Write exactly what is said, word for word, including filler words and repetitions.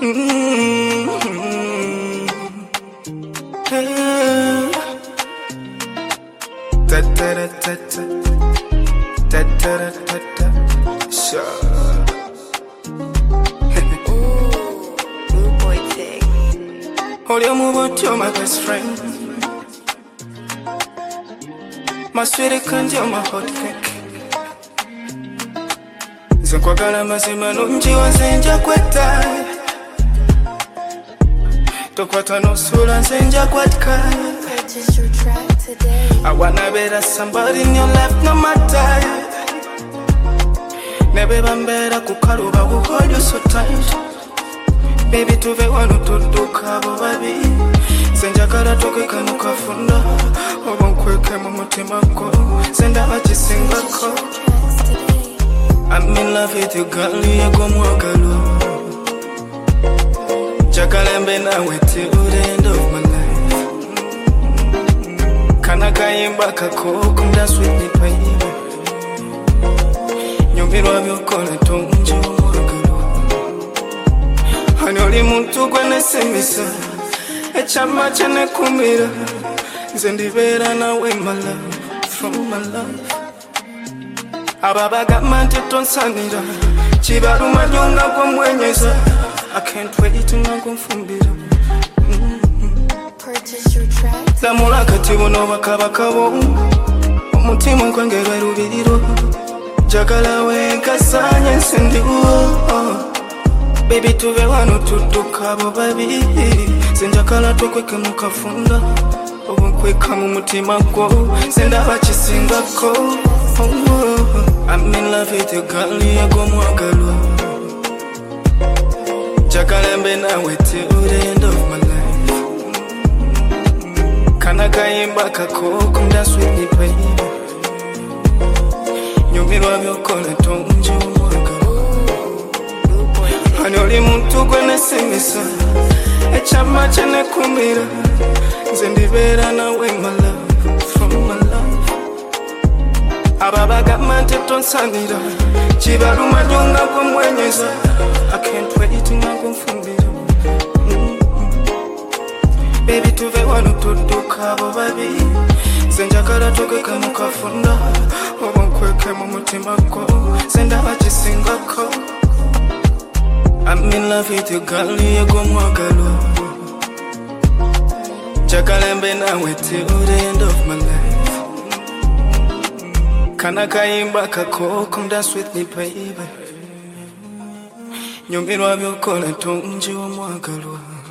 Mm-hmm. Hey. Ta ta ta ta ta ta ta ta ta. Sure. Ooh, boy thing. Hold your move out, you're my best friend. My sweetie can't, you're my hot cake. Nkwagala mazima nungi wanzenja kwetta tokwata nosula nzenja kwatka. Purchase your track today. I wanna better somebody in your life no matter. Nebe bambera kukaluba will hold you so tight. Baby tuve wano tuduka abo babi. Zenjagala tokeka mukafunda oba nkweke mu mutima gwo zenda bakisingako. I'm in love with you, girl, you go mwagalo. Jakalembe nawe till the end of my life. Kana kayimba kako, come dance with me, baby. Nyumirwa byokole tunji mwagalo. Hanyoli muntu gwene semisa, echama chene kumira. Zendibera nawe my love, from my love. Ababaga mante tonsanira chibaruma nyonga kwa mwenyeza. I can't wait to nakumfumbira. Purchase your track. Namula katibu no bakabakabo omutima nkwangerwa rubiriro jagala we kasanye nsindiwo. Baby tuve wano tuduka abo babiri zenjakala tokweke mukafunda oba nkweka mu mutima gwo zenda bakisingako. I'm in love with you, girl, you go mwagalo. Jakalembe nawe till the end of my life. Kana kayimba kako, come dance with me, baby. Nyumirwa byokole tunji mwagalo. Hanyoli muntu gwene semisa, echama chene kumira. Zendibera nawe my love, from my love. Ababaga mante tonsanira chibaruma nyonga kwa mwenyeza. I can't wait to nakumfumbira. Baby tuve wano tuduka abo babi zenjakala tokeka mukafunda oba nkweke mu mutima gwo zenda bakisingako. I'm in love with you, girl, you go mwagalo. Jakalembe nawe till the end of my life. Kana kayimba kako, come dance with me, baby. Nyumirwa byokole tunji omwagalwa.